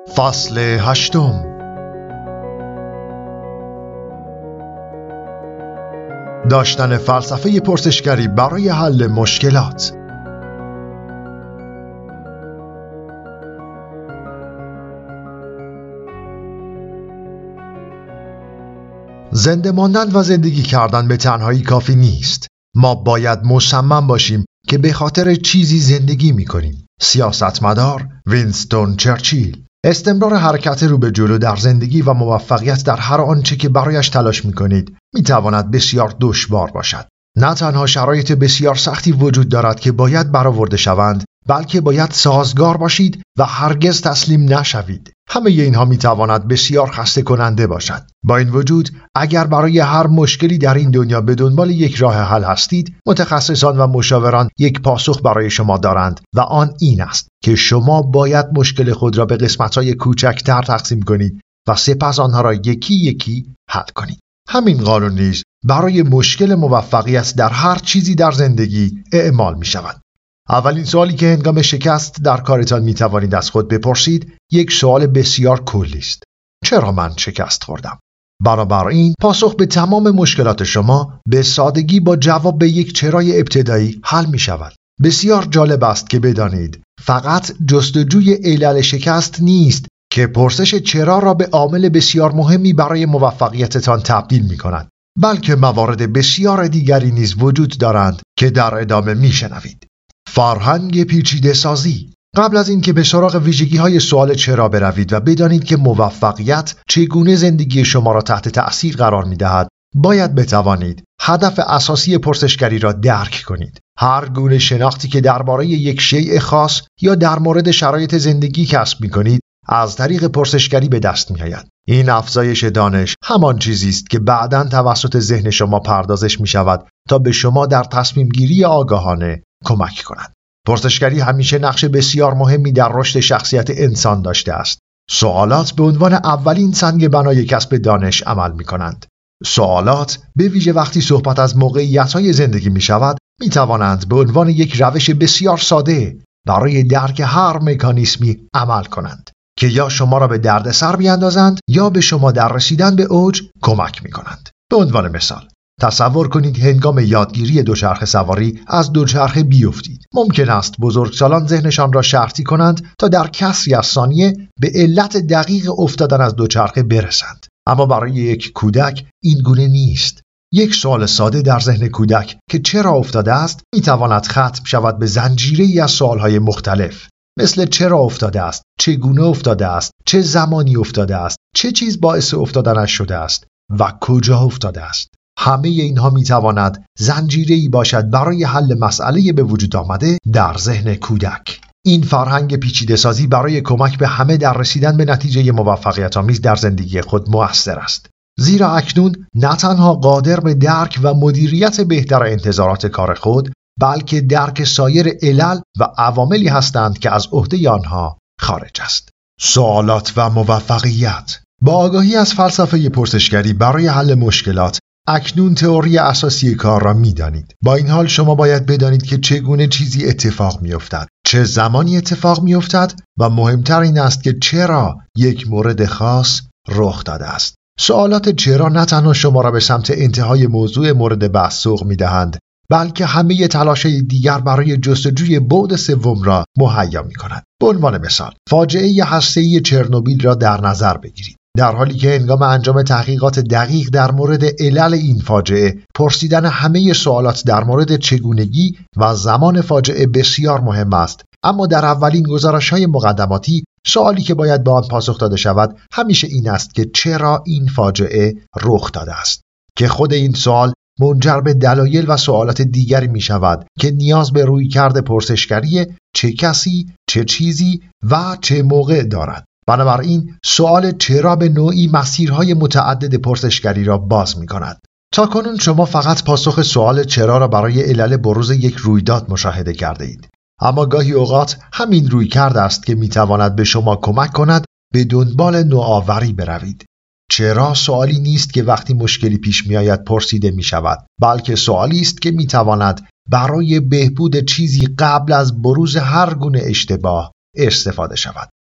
فصل 8. داشتن فلسفه پرسشگری برای حل مشکلات. زنده ماندن و زندگی کردن به تنهایی کافی نیست. ما باید مصمم باشیم که به خاطر چیزی زندگی می‌کنیم. سیاستمدار وینستون چرچیل. استمرار حرکت رو به جلو در زندگی و موفقیت در هر آنچه که برایش تلاش می‌کنید می‌تواند بسیار دشوار باشد. نه تنها شرایط بسیار سختی وجود دارد که باید برآورده شوند، بلکه باید سازگار باشید و هرگز تسلیم نشوید. همه اینها میتواند بسیار خسته کننده باشد. با این وجود اگر برای هر مشکلی در این دنیا به دنبال یک راه حل هستید، متخصصان و مشاوران یک پاسخ برای شما دارند و آن این است که شما باید مشکل خود را به قسمت‌های کوچکتر تقسیم کنید و سپس آنها را یکی یکی حل کنید. همین قانون نیز برای مشکل موفقیت در هر چیزی در زندگی اعمال می شود. اولین سوالی که هنگام شکست در کارتان می توانید از خود بپرسید یک سوال بسیار کلی است. چرا من شکست خوردم؟ بنابراین پاسخ به تمام مشکلات شما به سادگی با جواب به یک چرای ابتدایی حل می شود. بسیار جالب است که بدانید فقط جستجوی علل شکست نیست که پرسش چرا را به عامل بسیار مهمی برای موفقیتتان تبدیل می کند، بلکه موارد بسیار دیگری نیز وجود دارند که در ادامه می شنوید. فرهنگ پیچیده سازی. قبل از اینکه به سراغ ویژگی‌های سوال چرا بروید و بدانید که موفقیت چگونه زندگی شما را تحت تأثیر قرار می‌دهد، باید بتوانید هدف اساسی پرسشگری را درک کنید. هر گونه شناختی که درباره یک شیء خاص یا در مورد شرایط زندگی کسب می‌کنید، از طریق پرسشگری به دست می‌آید. این افزایش دانش همان چیزی است که بعداً توسط ذهن شما پردازش می‌شود تا به شما در تصمیم‌گیری آگاهانه کمک کند. پرسشگری همیشه نقش بسیار مهمی در رشد شخصیت انسان داشته است. سوالات به عنوان اولین سنگ بنای کسب دانش عمل می کنند. سوالات به ویژه وقتی صحبت از موقعیت‌های زندگی می شود می توانند به عنوان یک روش بسیار ساده برای درک هر مکانیسمی عمل کنند که یا شما را به دردسر بیاندازند یا به شما در رسیدن به اوج کمک می کنند. به عنوان مثال تصور کنید هنگام یادگیری دوچرخه سواری از دوچرخه بیفتید. ممکن است بزرگسالان ذهنشان را شرطی کنند تا در کسری از ثانیه به علت دقیق افتادن از دوچرخه برسند. اما برای یک کودک این گونه نیست. یک سوال ساده در ذهن کودک که چرا افتاده است میتواند ختم شود به زنجیره‌ای از سوالهای مختلف، مثل چرا افتاده است، چگونه افتاده است، چه زمانی افتاده است، چه چیز باعث افتادنش شده است و کجا افتاده است. همه اینها میتواند زنجیره‌ای باشد برای حل مسئله به وجود آمده در ذهن کودک. این فرهنگ پیچیده سازی برای کمک به همه در رسیدن به نتیجه موفقیت آمیز در زندگی خود مؤثر است. زیرا اکنون نه تنها قادر به درک و مدیریت بهتر انتظارات کار خود، بلکه درک سایر علل و عواملی هستند که از عهده آنها خارج است. سوالات و موفقیت. با آگاهی از فلسفه پرسشگری برای حل مشکلات، اکنون تئوری اساسی کار را می‌دانید. با این حال شما باید بدانید که چگونه چیزی اتفاق می‌افتد، چه زمانی اتفاق می‌افتد و مهمتر این است که چرا یک مورد خاص رخ داده است. سوالات چرا نه تنها شما را به سمت انتهای موضوع مورد بحث سوق می‌دهند، بلکه همه تلاش‌های دیگر برای جستجوی بعد سوم را مهیا می‌کنند. به عنوان مثال، فاجعه هسته‌ای چرنوبیل را در نظر بگیرید. در حالی که هنگام انجام تحقیقات دقیق در مورد علل این فاجعه، پرسیدن همه سوالات در مورد چگونگی و زمان فاجعه بسیار مهم است، اما در اولین گزارش‌های مقدماتی سوالی که باید به آن پاسخ داده شود همیشه این است که چرا این فاجعه رخ داده است، که خود این سوال منجر به دلایل و سوالات دیگری می شود که نیاز به رویکرد پرسشگری چه کسی، چه چیزی و چه موقع دارد. بنابراین سوال چرا به نوعی مسیرهای متعدد پرسشگری را باز می کند. تاکنون شما فقط پاسخ سوال چرا را برای علل بروز یک رویداد مشاهده کرده اید. اما گاهی اوقات همین رویکرد است که می تواند به شما کمک کند به دنبال نوآوری بروید. چرا سوالی نیست که وقتی مشکلی پیش می آید پرسیده می شود، بلکه سوالی است که می تواند برای بهبود چیزی قبل از بروز هر گونه اشتباه استفاده شود.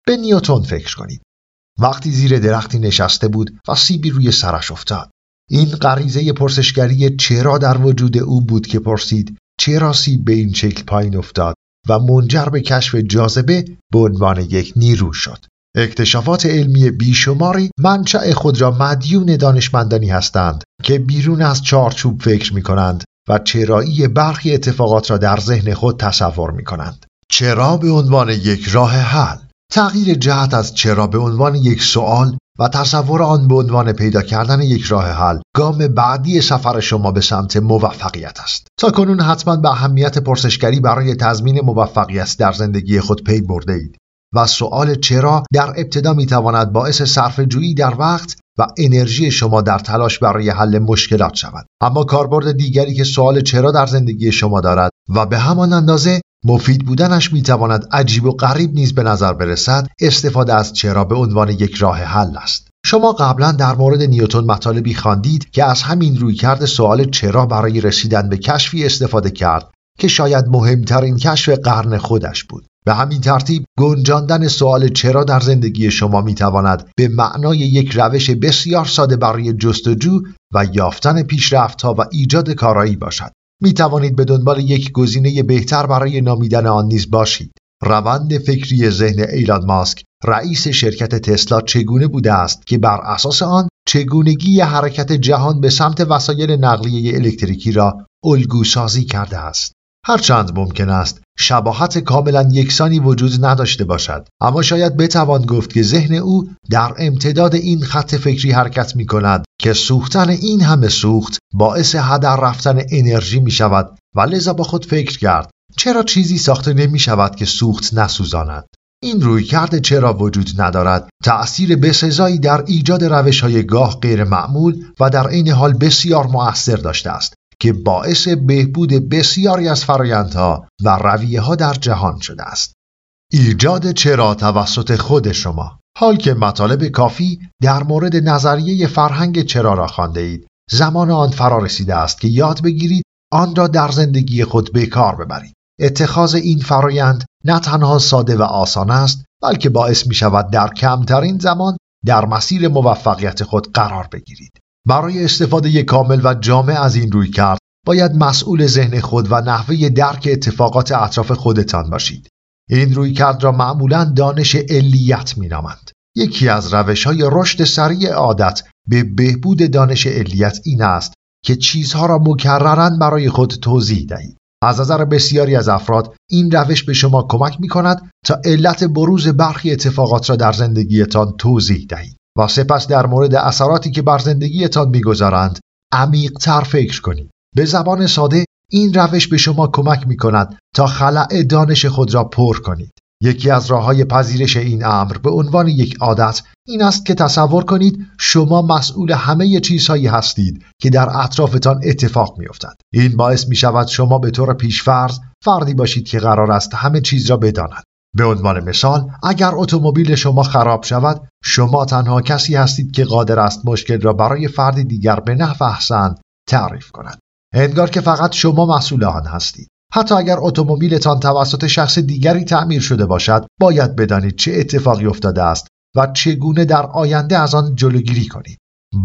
به نیوتن فکر کنید. وقتی زیر درختی نشسته بود و سیبی روی سرش افتاد. این غریزه پرسشگری چرا در وجود او بود که پرسید چرا سیب به این شکل پایین افتاد و منجر به کشف جاذبه به عنوان یک نیرو شد. اکتشافات علمی بیشماری منشأ خود را مدیون دانشمندانی هستند که بیرون از چارچوب فکر می کنند و چرایی برخی اتفاقات را در ذهن خود تصور می کنند. چرا به عنوان یک راه حل، تغییر جهت از چرا به عنوان یک سوال و تصور آن به عنوان پیدا کردن یک راه حل گام بعدی سفر شما به سمت موفقیت است. تاکنون حتما به اهمیت پرسشگری برای تضمین موفقیت در زندگی خود پی برده اید و سوال چرا در ابتدا می تواند باعث صرفه‌جویی در وقت و انرژی شما در تلاش برای حل مشکلات شود. اما کاربرد دیگری که سوال چرا در زندگی شما دارد و به همان اندازه مفید بودنش می تواند عجیب و غریب نیز به نظر برسد، استفاده از چرا به عنوان یک راه حل است. شما قبلا در مورد نیوتن مطالبی خواندید که از همین رویکرد سوال چرا برای رسیدن به کشفی استفاده کرد که شاید مهمترین کشف قرن خودش بود. به همین ترتیب گنجاندن سوال چرا در زندگی شما می تواند به معنای یک روش بسیار ساده برای جستجو و یافتن پیشرفت‌ها و ایجاد کارایی باشد. می توانید به دنبال یک گزینه بهتر برای نامیدن آن نیز باشید. روند فکری ذهن ایلان ماسک، رئیس شرکت تسلا، چگونه بوده است که بر اساس آن چگونگی حرکت جهان به سمت وسایل نقلیه الکتریکی را الگوسازی کرده است. هرچند ممکن است شباهت کاملا یکسانی وجود نداشته باشد، اما شاید بتوان گفت که ذهن او در امتداد این خط فکری حرکت می کند که سوختن این همه سوخت باعث هدر رفتن انرژی می شود و لذا با خود فکر کرد چرا چیزی ساخته نمی شود که سوخت نسوزاند. این رویکرد چرا وجود ندارد تأثیر بسزایی در ایجاد روش‌های گاه غیر معمول و در عین حال بسیار مؤثر داشته است که باعث بهبود بسیاری از فرآیندها و رویه‌ها در جهان شده است. ایجاد چرا توسط خود شما. حال که مطالب کافی در مورد نظریه فرهنگ چرا را خوانده اید، زمان آن فرا رسیده است که یاد بگیرید آن را در زندگی خود به کار ببرید. اتخاذ این فرایند نه تنها ساده و آسان است، بلکه باعث می شود در کمترین زمان در مسیر موفقیت خود قرار بگیرید. برای استفاده کامل و جامع از این رویکرد باید مسئول ذهن خود و نحوه درک اتفاقات اطراف خودتان باشید. این رویکرد را معمولاً دانش علیت می‌نامند. یکی از روش‌های رشد سریع عادت به بهبود دانش علیت این است که چیزها را مکرراً برای خود توضیح دهید. از نظر بسیاری از افراد این روش به شما کمک می‌کند تا علت بروز برخی اتفاقات را در زندگیتان توضیح دهید و سپس در مورد اثراتی که بر زندگیتان می‌گذارند عمیق‌تر فکر کنید. به زبان ساده این روش به شما کمک می‌کند تا خلأ دانش خود را پر کنید. یکی از راه‌های پذیرش این امر به عنوان یک عادت این است که تصور کنید شما مسئول همه چیزهایی هستید که در اطرافتان اتفاق می‌افتد. این باعث می‌شود شما به طور پیش‌فرض فردی باشید که قرار است همه چیز را بداند. به عنوان مثال، اگر اتومبیل شما خراب شود، شما تنها کسی هستید که قادر است مشکل را برای فردی دیگر به نحو احسن تعریف کند. انگار که فقط شما مسئول آن هستید. حتی اگر اتومبیلتان توسط شخص دیگری تعمیر شده باشد، باید بدانید چه اتفاقی افتاده است و چگونه در آینده از آن جلوگیری کنید.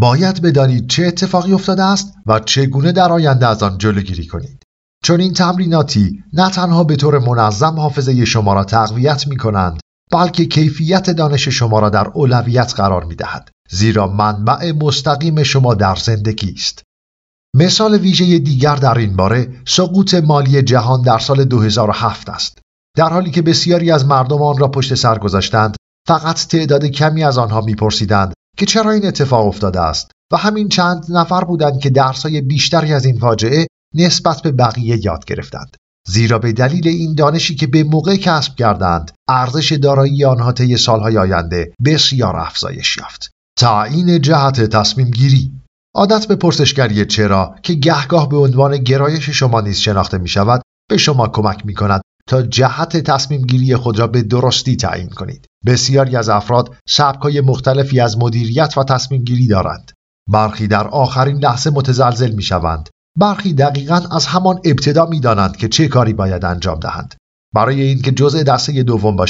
چون این تمریناتی نه تنها به طور منظم حافظه شما را تقویت می‌کنند، بلکه کیفیت دانش شما را در اولویت قرار می‌دهد، زیرا منبع مستقیم شما در زندگی است. مثال ویژه دیگر در این باره سقوط مالی جهان در سال 2007 است. در حالی که بسیاری از مردم آن را پشت سر گذاشتند، فقط تعداد کمی از آنها می‌پرسیدند که چرا این اتفاق افتاده است و همین چند نفر بودند که درس‌های بیشتری از این فاجعه نسبت به بقیه یاد گرفتند. زیرا به دلیل این دانشی که به موقع کسب کردند، ارزش دارایی آنها طی سال‌های آینده بسیار افزایش یافت. تعیین جهت تصمیم گیری. عادت به پرسشگری چرا که گهگاه به عنوان گرایش شما نیز شناخته می شود به شما کمک می کند تا جهت تصمیم گیری خود را به درستی تعیین کنید. بسیاری از افراد سبک‌های مختلفی از مدیریت و تصمیم گیری دارند. برخی در آخرین لحظه متزلزل می شوند. برخی دقیقاً از همان ابتدا می دانند که چه کاری باید انجام دهند. برای اینکه جزء دسته دوم باشید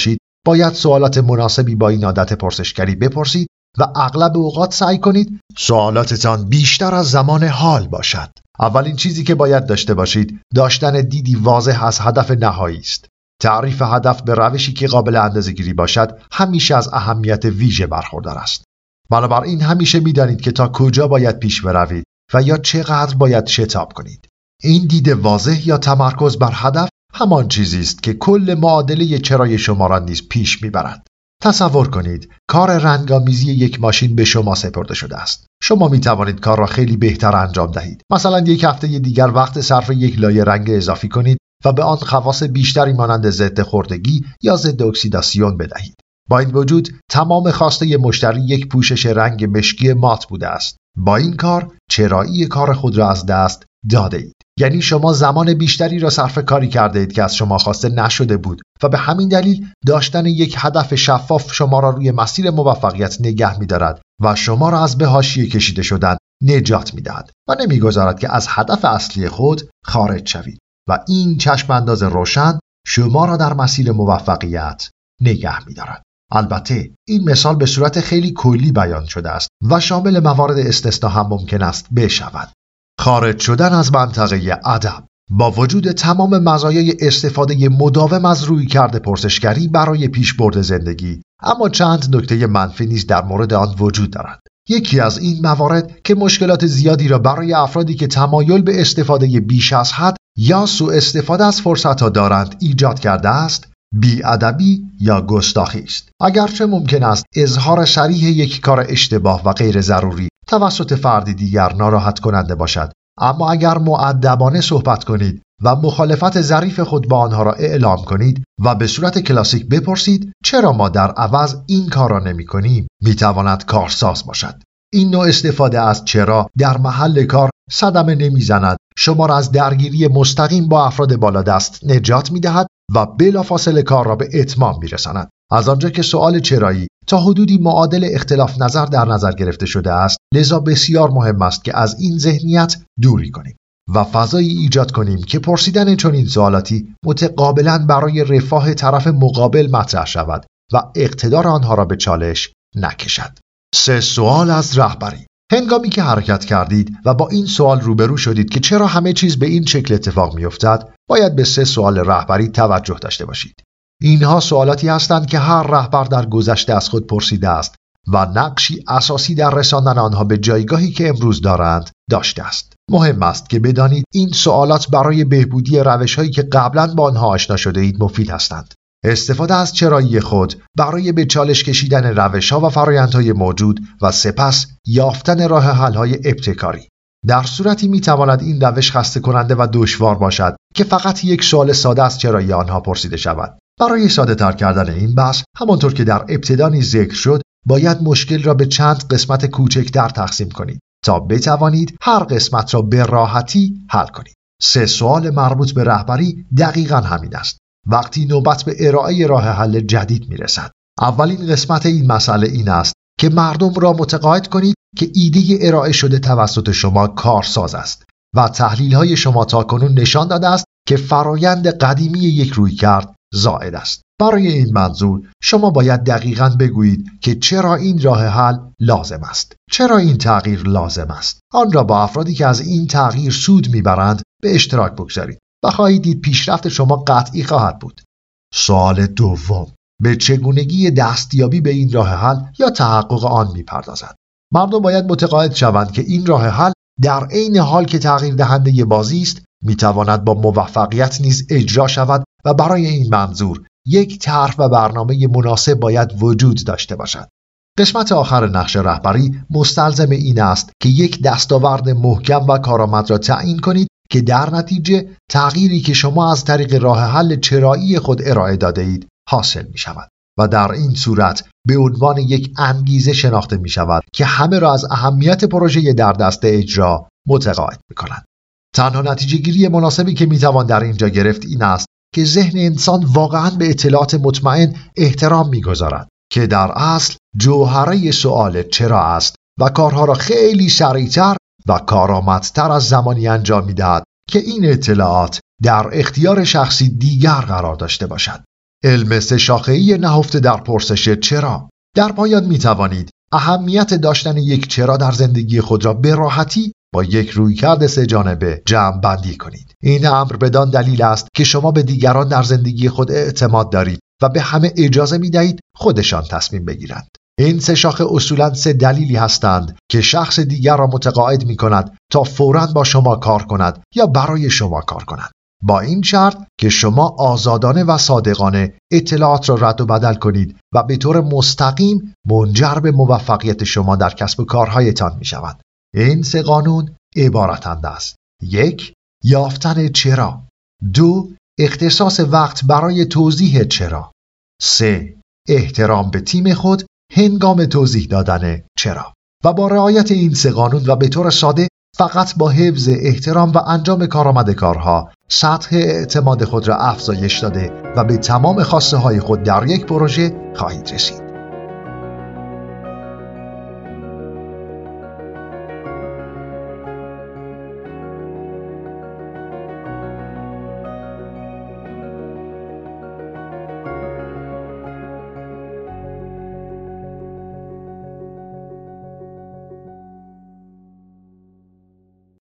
باید سوالات مناسبی با این عادت پرسشگری بپرسید و اغلب اوقات سعی کنید سوالاتتان بیشتر از زمان حال باشد. اولین چیزی که باید داشته باشید داشتن دیدی واضح از هدف نهایی است. تعریف هدف به روشی که قابل اندازه‌گیری باشد همیشه از اهمیت ویژه برخوردار است. بنابراین همیشه می‌دانید که تا کجا باید پیش بروید و یا چقدر باید شتاب کنید. این دید واضح یا تمرکز بر هدف همان چیزی است که کل معادله چرای شما را نیز پیش می‌برد. تصور کنید کار رنگامیزی یک ماشین به شما سپرده شده است. شما می توانید کار را خیلی بهتر انجام دهید. مثلا یک هفته دیگر وقت صرف یک لایه رنگ اضافی کنید و به آن خواص بیشتری مانند ضد خوردگی یا ضد اکسیداسیون بدهید. با این وجود تمام خواسته مشتری یک پوشش رنگ مشکی مات بوده است. با این کار چرایی کار خود را از دست داده اید. یعنی شما زمان بیشتری را صرف کاری کرده اید که از شما خواسته نشده بود و به همین دلیل داشتن یک هدف شفاف شما را روی مسیر موفقیت نگه می‌دارد و شما را از به حاشیه کشیده شدن نجات می‌دهد و نمی‌گذارد که از هدف اصلی خود خارج شوید و این چشم انداز روشن شما را در مسیر موفقیت نگه می‌دارد. البته این مثال به صورت خیلی کلی بیان شده است و شامل موارد استثنا هم ممکن است بشود. خارج شدن از منطقه ادب با وجود تمام مزایای استفاده مداوم از رویکرد پرسشگری برای پیشبرد زندگی، اما چند نکته منفی نیز در مورد آن وجود دارد. یکی از این موارد که مشکلات زیادی را برای افرادی که تمایل به استفاده بیش از حد یا سوء استفاده از فرصت‌ها دارند ایجاد کرده است، بی‌ادبی یا گستاخی است. اگرچه ممکن است اظهار صریح یک کار اشتباه و غیر ضروری توسط فردی دیگر ناراحت کننده باشد، اما اگر مؤدبانه صحبت کنید و مخالفت ظریف خود با آنها را اعلام کنید و به صورت کلاسیک بپرسید چرا ما در عوض این کار را نمی کنیم، می تواند کارساز باشد. این نوع استفاده از چرا در محل کار صدمه نمی زند، شما را از درگیری مستقیم با افراد بالادست نجات می دهد و بلافاصله کار را به اتمام می رساند. از آنجا که سؤال چرایی تا حدودی معادل اختلاف نظر در نظر گرفته شده است، لذا بسیار مهم است که از این ذهنیت دوری کنیم و فضایی ایجاد کنیم که پرسیدن چنین سوالاتی متقابلاً برای رفاه طرف مقابل مطرح شود و اقتدار آنها را به چالش نکشد. 3 سوال از رهبری. هنگامی که حرکت کردید و با این سوال روبرو شدید که چرا همه چیز به این شکل اتفاق می‌افتد، باید به 3 سوال رهبری توجه داشته باشید. اینها سوالاتی هستند که هر رهبر در گذشته از خود پرسیده است و نقشی اساسی در رساندن آنها به جایگاهی که امروز دارند داشته است. مهم است که بدانید این سوالات برای بهبودی روش‌هایی که قبلاً با آنها آشنا شده اید مفید هستند. استفاده از چرایی خود برای به چالش کشیدن روش‌ها و فرآیندهای موجود و سپس یافتن راه حل‌های ابتکاری. در صورتی می‌تواند این روش خسته کننده و دشوار باشد که فقط یک سوال ساده از چرایی آنها پرسیده شود. برای ساده تر کردن این بحث، همانطور که در ابتدا نیز ذکر شد، باید مشکل را به چند قسمت کوچکتر تقسیم کنید تا بتوانید هر قسمت را به راحتی حل کنید. 3 سوال مربوط به رهبری دقیقاً همین است. وقتی نوبت به ارائه راه حل جدید میرسد، اولین قسمت این مسئله این است که مردم را متقاعد کنید که ایده ارائه شده توسط شما کارساز است و تحلیل‌های شما تاکنون نشان داده است که فرایند قدیمی یک رویکرد زائد است. برای این منظور شما باید دقیقاً بگویید که چرا این راه حل لازم است، چرا این تغییر لازم است. آن را با افرادی که از این تغییر سود میبرند به اشتراک بگذارید و خواهید دید پیشرفت شما قطعی خواهد بود. سوال دوم، به چگونگی دستیابی به این راه حل یا تحقق آن میپردازد. مردم باید متقاعد شوند که این راه حل در عین حال که تغییر دهنده بازی است، میتواند با موفقیت نیز اجرا شود و برای این منظور یک طرح و برنامه مناسب باید وجود داشته باشد. قسمت آخر نقش رهبری مستلزم این است که یک دستاورد محکم و کارآمد را تعیین کنید که در نتیجه تغییری که شما از طریق راه حل چرایی خود ارائه داده اید حاصل می شود و در این صورت به عنوان یک انگیزه شناخته می شود که همه را از اهمیت پروژه در دست اجرا متقاعد می کند. تنها نتیجه گیری مناسبی که می توان در اینجا گرفت این است که ذهن انسان واقعاً به اطلاعات مطمئن احترام می‌گذارد که در اصل جوهره سؤال چرا است و کارها را خیلی سریعتر و کارآمدتر از زمانی انجام می‌دهد که این اطلاعات در اختیار شخصی دیگر قرار داشته باشد. علم سه شاخه‌ای نهفته در پرسش چرا. در پایان می توانید اهمیت داشتن یک چرا در زندگی خود را به راحتی با یک رویکرد سه جانبه جمع بندی کنید. این امر بدان دلیل است که شما به دیگران در زندگی خود اعتماد دارید و به همه اجازه می دهید خودشان تصمیم بگیرند. این سه شاخه اصولاً سه دلیلی هستند که شخص دیگر را متقاعد می کند تا فوراً با شما کار کند یا برای شما کار کند، با این شرط که شما آزادانه و صادقانه اطلاعات را رد و بدل کنید و به طور مستقیم منجر به موفقیت شما در کسب و کارهایتان می شود. این سه قانون عبارتند از: 1. یافتن چرا. 2. اختصاص وقت برای توضیح چرا. 3. احترام به تیم خود هنگام توضیح دادن چرا. و با رعایت این سه قانون و به طور ساده فقط با حفظ احترام و انجام کارآمد کارها سطح اعتماد خود را افزایش داده و به تمام خواسته های خود در یک پروژه خواهید رسید.